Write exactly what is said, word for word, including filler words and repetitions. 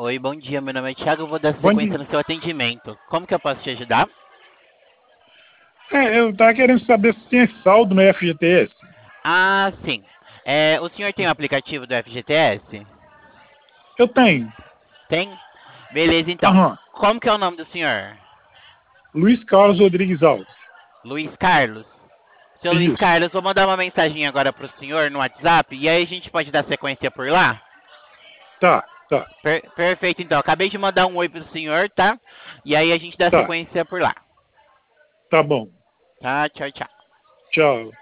Oi, bom dia. Meu nome é Thiago. Eu vou dar Bom sequência dia. no seu atendimento. Como que eu posso te ajudar? É, eu tava querendo saber se tem saldo no F G T S. Ah, sim. É, o senhor tem o aplicativo do F G T S? Eu tenho. Tem? Beleza, então. Aham. Como que é o nome do senhor? Luiz Carlos Rodrigues Alves. Luiz Carlos. Seu Luiz Isso. Carlos, vou mandar uma mensagem agora pro senhor no WhatsApp e aí a gente pode dar sequência por lá? Tá, tá, Per- perfeito, então. Acabei de mandar um oi pro senhor, tá? E aí a gente dá tá. sequência por lá. Tá bom. Tá? Tchau, tchau. Tchau.